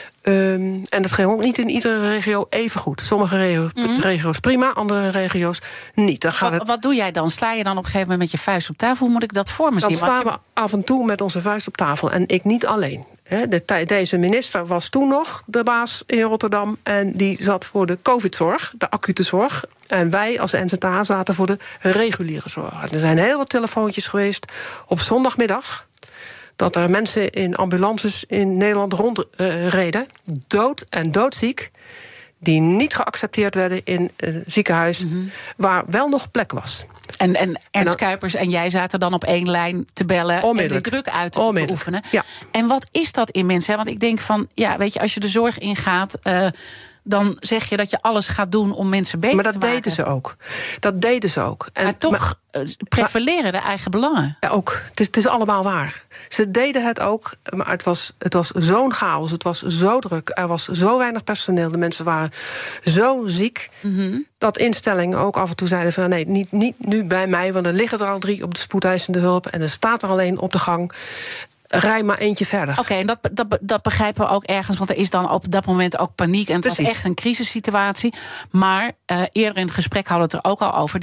Speaker 4: En dat ging ook niet in iedere regio even goed. Sommige regio's prima, andere regio's niet.
Speaker 3: Wat doe jij dan? Sla je dan op een gegeven moment met je vuist op tafel? Hoe moet ik dat voor me zien?
Speaker 4: Dan slaan we af en toe met onze vuist op tafel. En ik niet alleen. Deze minister was toen nog de baas in Rotterdam en die zat voor de COVID-zorg, de acute zorg. En wij als NZA zaten voor de reguliere zorg. Er zijn heel wat telefoontjes geweest op zondagmiddag dat er mensen in ambulances in Nederland rondreden, dood en doodziek, die niet geaccepteerd werden in een ziekenhuis, waar wel nog plek was.
Speaker 3: En Ernst Kuipers en jij zaten dan op 1 lijn te bellen en de druk uit te oefenen. Ja. En wat is dat in mensen? Want ik denk van, weet je, als je de zorg ingaat, dan zeg je dat je alles gaat doen om mensen beter te maken. Maar
Speaker 4: dat deden ze ook.
Speaker 3: Maar toch prevaleren de eigen belangen.
Speaker 4: Ja, ook. Het is allemaal waar. Ze deden het ook, maar het was zo'n chaos. Het was zo druk. Er was zo weinig personeel. De mensen waren zo ziek. Mm-hmm. Dat instellingen ook af en toe zeiden van nee, niet nu bij mij, want er liggen er al 3 op de spoedeisende hulp en er staat er alleen op de gang. Rij maar eentje verder.
Speaker 3: Oké, en dat begrijpen we ook ergens, want er is dan op dat moment ook paniek en het was echt een crisissituatie. Maar eerder in het gesprek hadden we het er ook al over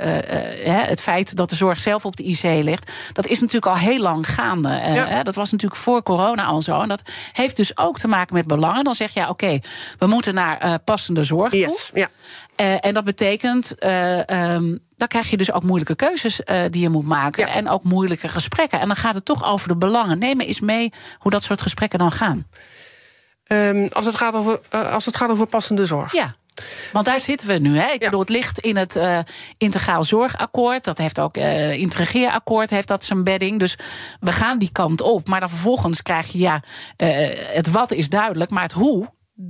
Speaker 3: het feit dat de zorg zelf op de IC ligt. Dat is natuurlijk al heel lang gaande. Dat was natuurlijk voor corona al zo. En dat heeft dus ook te maken met belangen. Dan zeg je, oké, we moeten naar passende zorg toe.
Speaker 4: Yes, ja.
Speaker 3: En dat betekent, dan krijg je dus ook moeilijke keuzes die je moet maken. Ja. En ook moeilijke gesprekken. En dan gaat het toch over de belangen. Neem me eens mee hoe dat soort gesprekken dan gaan.
Speaker 4: Als het gaat over passende zorg.
Speaker 3: Ja. Want daar zitten we nu. Hè? Ik bedoel, het ligt in het integraal zorgakkoord. Dat heeft ook integreerakkoord, heeft dat zijn bedding. Dus we gaan die kant op. Maar dan vervolgens krijg je, het wat is duidelijk, maar het hoe,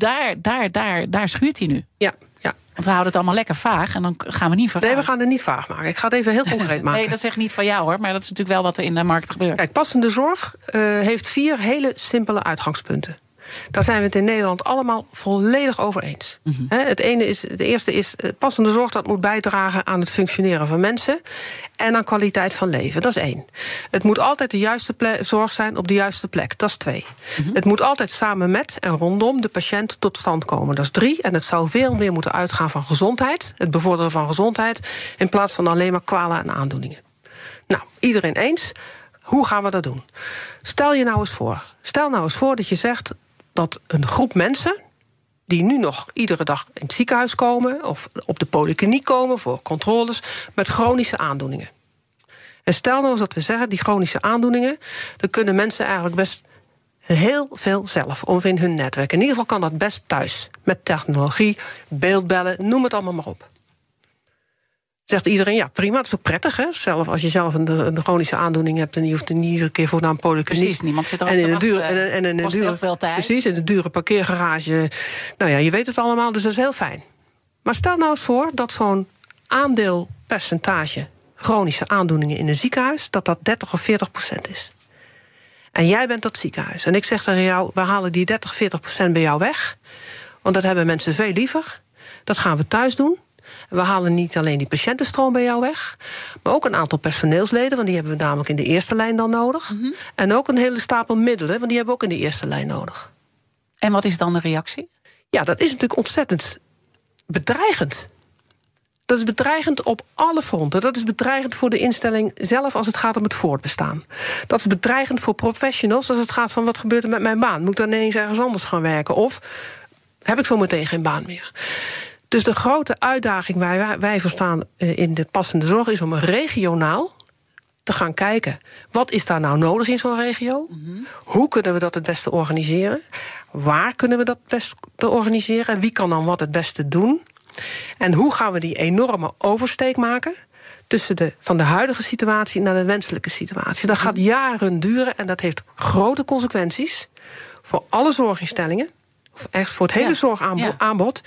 Speaker 3: daar schuurt hij nu.
Speaker 4: Ja.
Speaker 3: Want we houden het allemaal lekker vaag en dan gaan we niet vergaan.
Speaker 4: Nee, we gaan het niet vaag maken. Ik ga het even heel concreet maken.
Speaker 3: Nee, dat zeg ik niet van jou hoor, maar dat is natuurlijk wel wat er in de markt gebeurt.
Speaker 4: Kijk, passende zorg heeft 4 hele simpele uitgangspunten. Daar zijn we het in Nederland allemaal volledig over eens. Mm-hmm. De eerste is, passende zorg dat moet bijdragen aan het functioneren van mensen en aan kwaliteit van leven. Dat is 1. Het moet altijd de juiste zorg zijn op de juiste plek. Dat is 2. Mm-hmm. Het moet altijd samen met en rondom de patiënt tot stand komen. Dat is 3. En het zou veel meer moeten uitgaan van gezondheid, het bevorderen van gezondheid, in plaats van alleen maar kwalen en aandoeningen. Nou, iedereen eens. Hoe gaan we dat doen? Stel nou eens voor dat je zegt dat een groep mensen die nu nog iedere dag in het ziekenhuis komen of op de polykliniek komen voor controles met chronische aandoeningen. En stel nou eens dat we zeggen, die chronische aandoeningen, dan kunnen mensen eigenlijk best heel veel zelf of in hun netwerk. In ieder geval kan dat best thuis, met technologie, beeldbellen, noem het allemaal maar op. Zegt iedereen, ja prima, dat is ook prettig. Hè? Zelf, als je zelf een chronische aandoening hebt en je hoeft er niet iedere keer voor naar een polykliniek.
Speaker 3: Precies, niemand zit erop te wachten.
Speaker 4: En in een dure,
Speaker 3: veel tijd.
Speaker 4: Precies, in een dure parkeergarage. Nou ja, je weet het allemaal, dus dat is heel fijn. Maar stel nou eens voor dat zo'n aandeelpercentage chronische aandoeningen in een ziekenhuis, dat 30 of 40% is. En jij bent dat ziekenhuis. En ik zeg tegen jou, we halen die 30-40% bij jou weg. Want dat hebben mensen veel liever. Dat gaan we thuis doen. We halen niet alleen die patiëntenstroom bij jou weg, maar ook een aantal personeelsleden, want die hebben we namelijk in de eerste lijn dan nodig. Mm-hmm. En ook een hele stapel middelen, want die hebben we ook in de eerste lijn nodig.
Speaker 3: En wat is dan de reactie?
Speaker 4: Ja, dat is natuurlijk ontzettend bedreigend. Dat is bedreigend op alle fronten. Dat is bedreigend voor de instelling zelf als het gaat om het voortbestaan. Dat is bedreigend voor professionals als het gaat van wat gebeurt er met mijn baan? Moet ik dan ineens ergens anders gaan werken? Of heb ik zo meteen geen baan meer? Dus de grote uitdaging waar wij voor staan in de passende zorg is om regionaal te gaan kijken, wat is daar nou nodig in zo'n regio? Mm-hmm. Hoe kunnen we dat het beste organiseren? Waar kunnen we dat het beste organiseren? En wie kan dan wat het beste doen? En hoe gaan we die enorme oversteek maken tussen van de huidige situatie naar de wenselijke situatie? Dat gaat jaren duren en dat heeft grote consequenties voor alle zorginstellingen, of echt voor het hele zorgaanbod.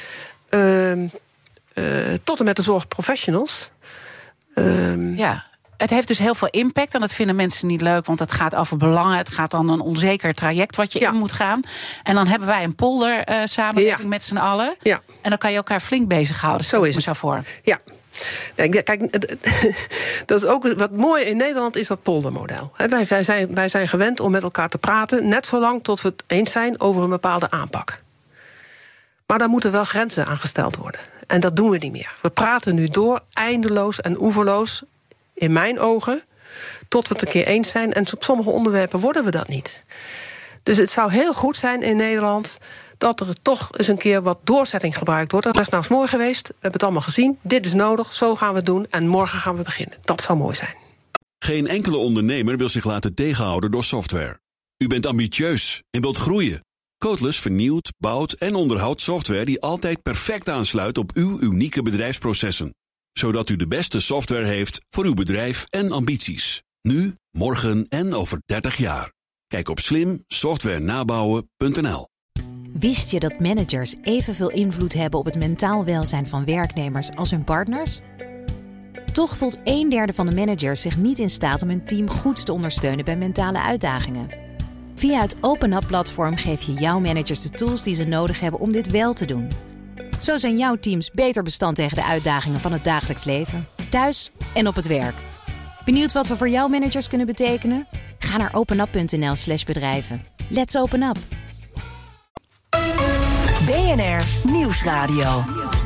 Speaker 4: Tot en met de zorgprofessionals.
Speaker 3: Het heeft dus heel veel impact en dat vinden mensen niet leuk, want het gaat over belangen. Het gaat dan een onzeker traject wat je in moet gaan. En dan hebben wij een polder samenwerking met z'n allen. Ja. En dan kan je elkaar flink bezighouden.
Speaker 4: Zo is het.
Speaker 3: Zo voor.
Speaker 4: Ja. Kijk, dat is ook wat mooi in Nederland is dat poldermodel. Wij zijn gewend om met elkaar te praten, net zolang tot we het eens zijn over een bepaalde aanpak. Maar daar moeten wel grenzen aan gesteld worden. En dat doen we niet meer. We praten nu door, eindeloos en oeverloos, in mijn ogen, tot we het een keer eens zijn. En op sommige onderwerpen worden we dat niet. Dus het zou heel goed zijn in Nederland dat er toch eens een keer wat doorzetting gebruikt wordt. Dat is nou eens mooi geweest, we hebben het allemaal gezien. Dit is nodig, zo gaan we het doen en morgen gaan we beginnen. Dat zou mooi zijn.
Speaker 1: Geen enkele ondernemer wil zich laten tegenhouden door software. U bent ambitieus en wilt groeien. Codeless vernieuwt, bouwt en onderhoudt software die altijd perfect aansluit op uw unieke bedrijfsprocessen. Zodat u de beste software heeft voor uw bedrijf en ambities. Nu, morgen en over 30 jaar. Kijk op slimsoftwarenabouwen.nl.
Speaker 5: Wist je dat managers evenveel invloed hebben op het mentaal welzijn van werknemers als hun partners? Toch voelt 1/3 van de managers zich niet in staat om hun team goed te ondersteunen bij mentale uitdagingen. Via het OpenUp-platform geef je jouw managers de tools die ze nodig hebben om dit wel te doen. Zo zijn jouw teams beter bestand tegen de uitdagingen van het dagelijks leven, thuis en op het werk. Benieuwd wat we voor jouw managers kunnen betekenen? Ga naar openup.nl/bedrijven. Let's open up!
Speaker 2: BNR Nieuwsradio.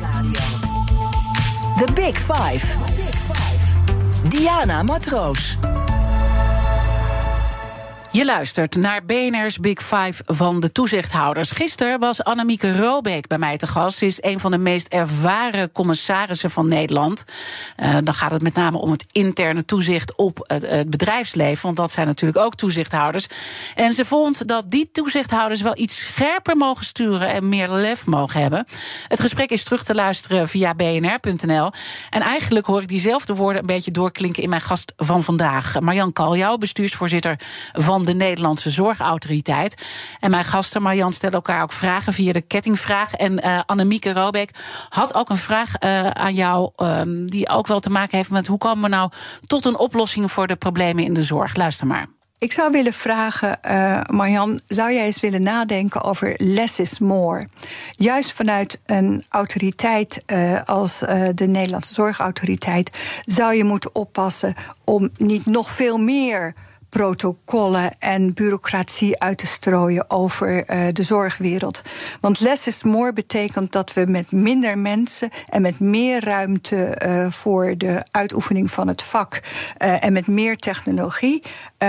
Speaker 2: The Big Five. Diana Matroos.
Speaker 3: Je luistert naar BNR's Big Five van de toezichthouders. Gisteren was Annemieke Robeek bij mij te gast. Ze is een van de meest ervaren commissarissen van Nederland. Dan gaat het met name om het interne toezicht op het bedrijfsleven. Want dat zijn natuurlijk ook toezichthouders. En ze vond dat die toezichthouders wel iets scherper mogen sturen en meer lef mogen hebben. Het gesprek is terug te luisteren via bnr.nl. En eigenlijk hoor ik diezelfde woorden een beetje doorklinken in mijn gast van vandaag. Marjan Kaljouw, bestuursvoorzitter van de Nederlandse Zorgautoriteit. En mijn gasten, Marjan, stellen elkaar ook vragen via de kettingvraag. En Annemieke Robeek had ook een vraag aan jou, die ook wel te maken heeft met hoe komen we nou tot een oplossing voor de problemen in de zorg. Luister maar.
Speaker 6: Ik zou willen vragen, Marjan, zou jij eens willen nadenken over less is more? Juist vanuit een autoriteit als de Nederlandse Zorgautoriteit zou je moeten oppassen om niet nog veel meer protocollen en bureaucratie uit te strooien over de zorgwereld. Want less is more betekent dat we met minder mensen en met meer ruimte voor de uitoefening van het vak en met meer technologie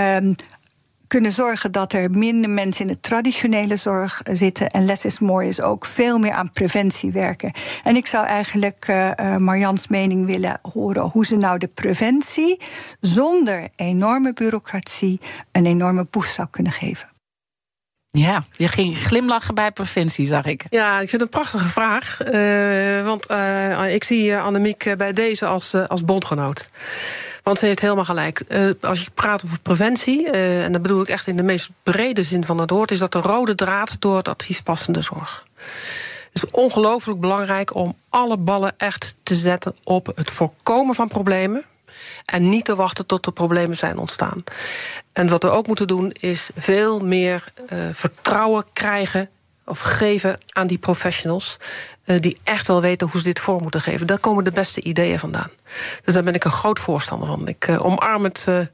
Speaker 6: kunnen zorgen dat er minder mensen in de traditionele zorg zitten. En less is more is ook veel meer aan preventie werken. En ik zou eigenlijk Marjans mening willen horen hoe ze nou de preventie zonder enorme bureaucratie een enorme boost zou kunnen geven.
Speaker 3: Ja, je ging glimlachen bij preventie, zag ik.
Speaker 4: Ja, ik vind het een prachtige vraag. Want ik zie Annemiek bij deze als bondgenoot. Want ze heeft helemaal gelijk. Als je praat over preventie, en dat bedoel ik echt in de meest brede zin van het woord, is dat de rode draad door het advies passende zorg. Het is ongelooflijk belangrijk om alle ballen echt te zetten op het voorkomen van problemen. En niet te wachten tot er problemen zijn ontstaan. En wat we ook moeten doen is veel meer vertrouwen krijgen of geven aan die professionals die echt wel weten hoe ze dit voor moeten geven. Daar komen de beste ideeën vandaan. Dus daar ben ik een groot voorstander van. Ik omarm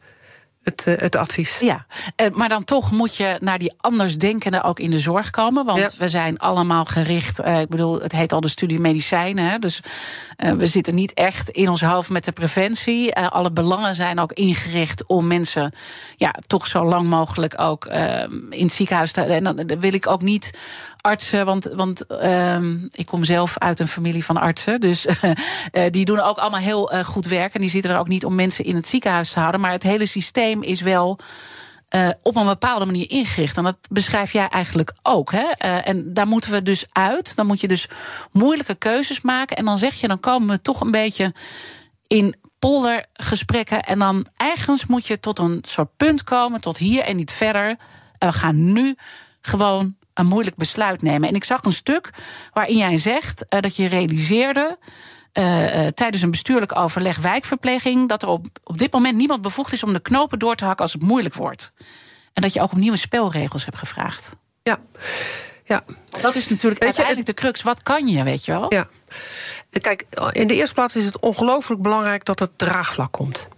Speaker 4: het advies.
Speaker 3: Ja, maar dan toch moet je naar die andersdenkenden ook in de zorg komen. Want we zijn allemaal gericht. Ik bedoel, het heet al de studie medicijnen. Hè, dus we zitten niet echt in ons hoofd met de preventie. Alle belangen zijn ook ingericht om mensen toch zo lang mogelijk ook in het ziekenhuis te. En dan wil ik ook niet artsen, want ik kom zelf uit een familie van artsen. Dus die doen ook allemaal heel goed werk. En die zitten er ook niet om mensen in het ziekenhuis te houden. Maar het hele systeem is wel op een bepaalde manier ingericht. En dat beschrijf jij eigenlijk ook. Hè? En daar moeten we dus uit. Dan moet je dus moeilijke keuzes maken. En dan zeg je, dan komen we toch een beetje in poldergesprekken. En dan ergens moet je tot een soort punt komen, tot hier en niet verder. En we gaan nu gewoon een moeilijk besluit nemen. En ik zag een stuk waarin jij zegt dat je realiseerde tijdens een bestuurlijk overleg wijkverpleging dat er op dit moment niemand bevoegd is om de knopen door te hakken als het moeilijk wordt. En dat je ook om nieuwe spelregels hebt gevraagd.
Speaker 4: Ja.
Speaker 3: Dat is natuurlijk uiteindelijk de crux. Wat kan je, weet je wel?
Speaker 4: Ja. Kijk, in de eerste plaats is het ongelooflijk belangrijk dat het draagvlak komt.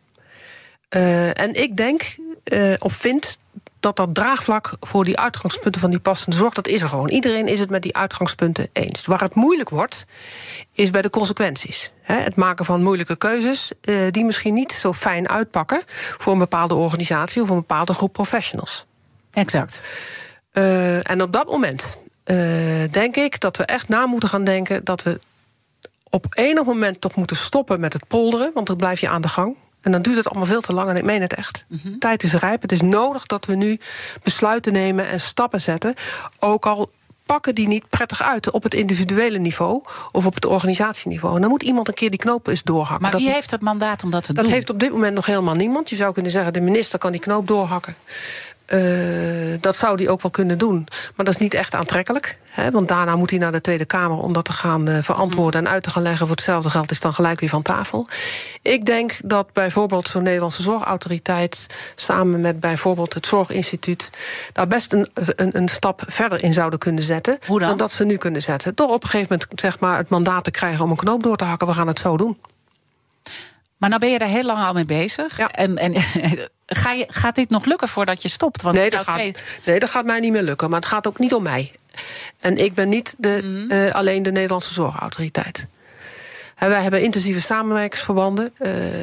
Speaker 4: En ik denk of vind dat draagvlak voor die uitgangspunten van die passende zorg, dat is er gewoon. Iedereen is het met die uitgangspunten eens. Waar het moeilijk wordt, is bij de consequenties. Het maken van moeilijke keuzes die misschien niet zo fijn uitpakken voor een bepaalde organisatie of een bepaalde groep professionals.
Speaker 3: Exact.
Speaker 4: En op dat moment denk ik dat we echt na moeten gaan denken dat we op enig moment toch moeten stoppen met het polderen, want dan blijf je aan de gang. En dan duurt het allemaal veel te lang en ik meen het echt. Mm-hmm. Tijd is rijp. Het is nodig dat we nu besluiten nemen en stappen zetten. Ook al pakken die niet prettig uit op het individuele niveau of op het organisatieniveau. En dan moet iemand een keer die knopen eens doorhakken.
Speaker 3: Maar wie heeft het mandaat om dat te doen?
Speaker 4: Dat heeft op dit moment nog helemaal niemand. Je zou kunnen zeggen, de minister kan die knoop doorhakken. Dat zou hij ook wel kunnen doen. Maar dat is niet echt aantrekkelijk. Want daarna moet hij naar de Tweede Kamer om dat te gaan verantwoorden en uit te gaan leggen. Voor hetzelfde geld is dan gelijk weer van tafel. Ik denk dat bijvoorbeeld zo'n Nederlandse Zorgautoriteit samen met bijvoorbeeld het Zorginstituut daar best een stap verder in zouden kunnen zetten.
Speaker 3: Hoe dan
Speaker 4: dat ze nu kunnen zetten. Door op een gegeven moment zeg maar het mandaat te krijgen om een knoop door te hakken. We gaan het zo doen.
Speaker 3: Maar nou ben je daar heel lang al mee bezig. Ja. En gaat dit nog lukken voordat je stopt? Want
Speaker 4: nee, dat gaat mij niet meer lukken. Maar het gaat ook niet om mij. En ik ben niet alleen de Nederlandse Zorgautoriteit. Wij hebben intensieve samenwerkingsverbanden.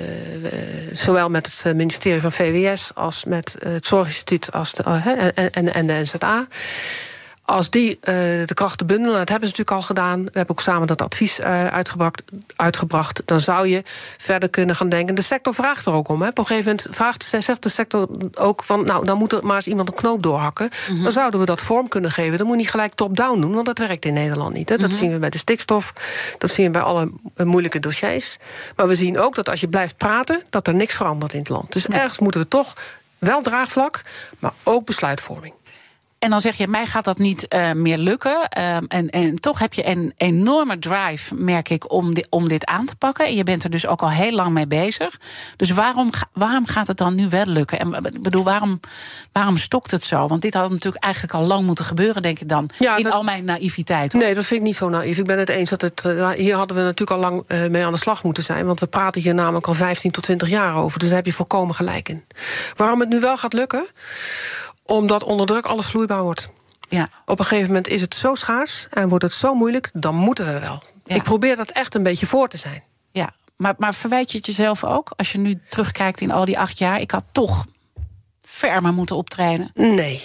Speaker 4: Zowel met het ministerie van VWS als met het Zorginstituut en de NZA. Als die de krachten bundelen, dat hebben ze natuurlijk al gedaan. We hebben ook samen dat advies uitgebracht. Dan zou je verder kunnen gaan denken. De sector vraagt er ook om. Hè. Op een gegeven moment zegt de sector ook van... nou, dan moet er maar eens iemand een knoop doorhakken. Mm-hmm. Dan zouden we dat vorm kunnen geven. Dan moet je niet gelijk top-down doen, want dat werkt in Nederland niet. Hè. Dat zien we bij de stikstof, dat zien we bij alle moeilijke dossiers. Maar we zien ook dat als je blijft praten, dat er niks verandert in het land. Dus ergens moeten we toch wel draagvlak, maar ook besluitvorming.
Speaker 3: En dan zeg je, mij gaat dat niet meer lukken. En toch heb je een enorme drive, merk ik, om dit aan te pakken. En je bent er dus ook al heel lang mee bezig. Dus waarom gaat het dan nu wel lukken? En ik bedoel, waarom stokt het zo? Want dit had natuurlijk eigenlijk al lang moeten gebeuren, denk ik dan. Ja, al mijn naïviteit. Hoor.
Speaker 4: Nee, dat vind ik niet zo naïef. Ik ben het eens dat hier hadden we natuurlijk al lang mee aan de slag moeten zijn. Want we praten hier namelijk al 15 tot 20 jaar over. Dus daar heb je volkomen gelijk in. Waarom het nu wel gaat lukken? Omdat onder druk alles vloeibaar wordt. Ja. Op een gegeven moment is het zo schaars en wordt het zo moeilijk, dan moeten we wel. Ja. Ik probeer dat echt een beetje voor te zijn.
Speaker 3: Ja, maar verwijt je het jezelf ook? Als je nu terugkijkt in al die 8 jaar... ik had toch fermer moeten optreden.
Speaker 4: Nee,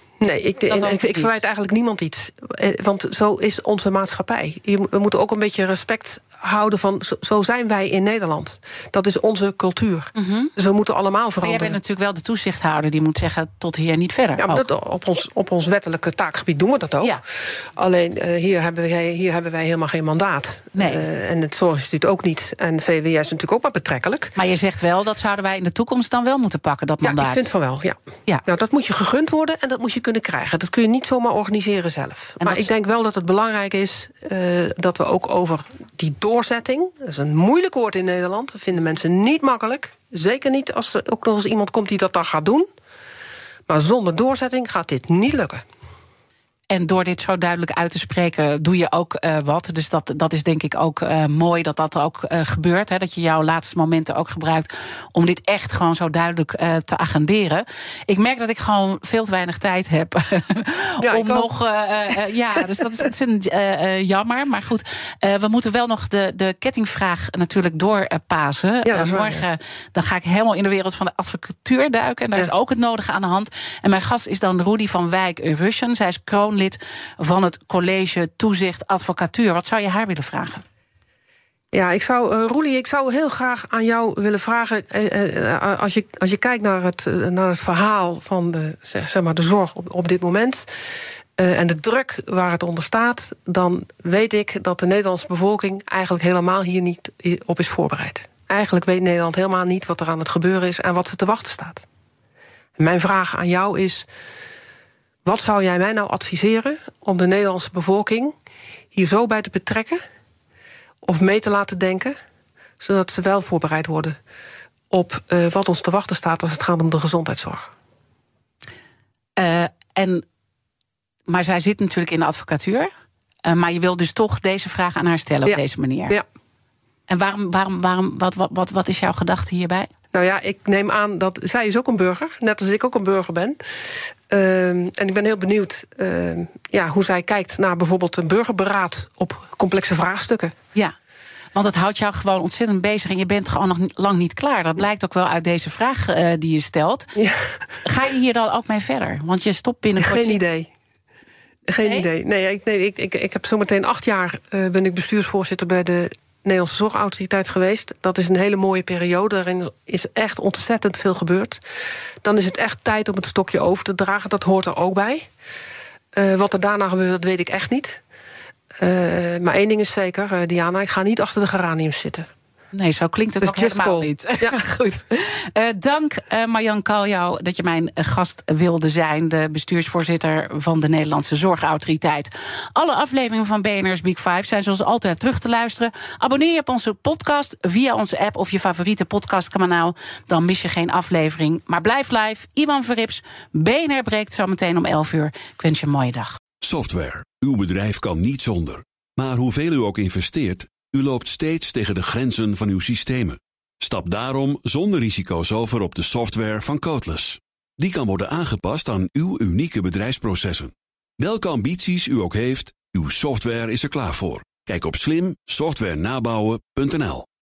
Speaker 4: ik verwijt eigenlijk niemand iets. Want zo is onze maatschappij. We moeten ook een beetje respect houden van... zo zijn wij in Nederland. Dat is onze cultuur. Mm-hmm. Dus we moeten allemaal veranderen.
Speaker 3: Maar jij bent natuurlijk wel de toezichthouder die moet zeggen... tot hier niet verder.
Speaker 4: Ja, maar op ons wettelijke taakgebied doen we dat ook. Ja. Alleen hier hebben wij helemaal geen mandaat. Nee. En het Zorginstituut ook niet. En VWS natuurlijk ook maar betrekkelijk. Maar
Speaker 3: je zegt wel, dat zouden wij in de toekomst dan wel moeten pakken, dat mandaat.
Speaker 4: Ja, ik vind van wel, ja. Nou, dat moet je gegund worden en dat moet je kunnen krijgen. Dat kun je niet zomaar organiseren zelf. Maar ik denk wel dat het belangrijk is dat we ook over die doorzetting... dat is een moeilijk woord in Nederland, dat vinden mensen niet makkelijk. Zeker niet als er ook nog eens iemand komt die dat dan gaat doen. Maar zonder doorzetting gaat dit niet lukken.
Speaker 3: En door dit zo duidelijk uit te spreken doe je ook wat. Dus dat is denk ik ook mooi dat dat ook gebeurt. Hè, dat je jouw laatste momenten ook gebruikt om dit echt gewoon zo duidelijk te agenderen. Ik merk dat ik gewoon veel te weinig tijd heb om nog... dus dat is ontzettend jammer. Maar goed, we moeten wel nog de kettingvraag natuurlijk doorpasen. Morgen dan ga ik helemaal in de wereld van de advocatuur duiken. En daar is ook het nodige aan de hand. En mijn gast is dan Rudy van Wijk-Ruschen. Zij is kroonlid van het College Toezicht Advocatuur. Wat zou je haar willen vragen?
Speaker 4: Ja, ik zou heel graag aan jou willen vragen... als je kijkt naar het verhaal van de zorg op dit moment... en de druk waar het onder staat... dan weet ik dat de Nederlandse bevolking eigenlijk helemaal hier niet op is voorbereid. Eigenlijk weet Nederland helemaal niet wat er aan het gebeuren is... en wat ze te wachten staat. En mijn vraag aan jou is... wat zou jij mij nou adviseren om de Nederlandse bevolking hier zo bij te betrekken... of mee te laten denken, zodat ze wel voorbereid worden... op wat ons te wachten staat als het gaat om de gezondheidszorg?
Speaker 3: Maar zij zit natuurlijk in de advocatuur. Maar je wil dus toch deze vraag aan haar stellen op deze manier. Ja. En waarom? Wat is jouw gedachte hierbij?
Speaker 4: Nou ja, ik neem aan dat zij is ook een burger, net als ik ook een burger ben. En ik ben heel benieuwd hoe zij kijkt naar bijvoorbeeld een burgerberaad op complexe vraagstukken.
Speaker 3: Ja, want het houdt jou gewoon ontzettend bezig en je bent gewoon nog lang niet klaar. Dat blijkt ook wel uit deze vraag die je stelt. Ja. Ga je hier dan ook mee verder? Want je stopt binnenkort...
Speaker 4: Geen idee. Geen idee. Nee, ik heb zometeen 8 jaar ben ik bestuursvoorzitter bij de Nederlandse Zorgautoriteit geweest. Dat is een hele mooie periode. Daarin is echt ontzettend veel gebeurd. Dan is het echt tijd om het stokje over te dragen. Dat hoort er ook bij. Wat er daarna gebeurt, dat weet ik echt niet. Maar één ding is zeker, Diana, ik ga niet achter de geraniums zitten.
Speaker 3: Nee, zo klinkt het ook helemaal niet. Ja. Goed. Dank Marjan Kaljouw dat je mijn gast wilde zijn. De bestuursvoorzitter van de Nederlandse Zorgautoriteit. Alle afleveringen van BNR's Big Five zijn zoals altijd terug te luisteren. Abonneer je op onze podcast via onze app of je favoriete podcastkanaal. Dan mis je geen aflevering. Maar blijf live. Iwan Verrips. BNR breekt zometeen om 11 uur. Ik wens je een mooie dag.
Speaker 1: Software. Uw bedrijf kan niet zonder. Maar hoeveel u ook investeert... u loopt steeds tegen de grenzen van uw systemen. Stap daarom zonder risico's over op de software van Codeless. Die kan worden aangepast aan uw unieke bedrijfsprocessen. Welke ambities u ook heeft, uw software is er klaar voor. Kijk op slimsoftwarenabouwen.nl.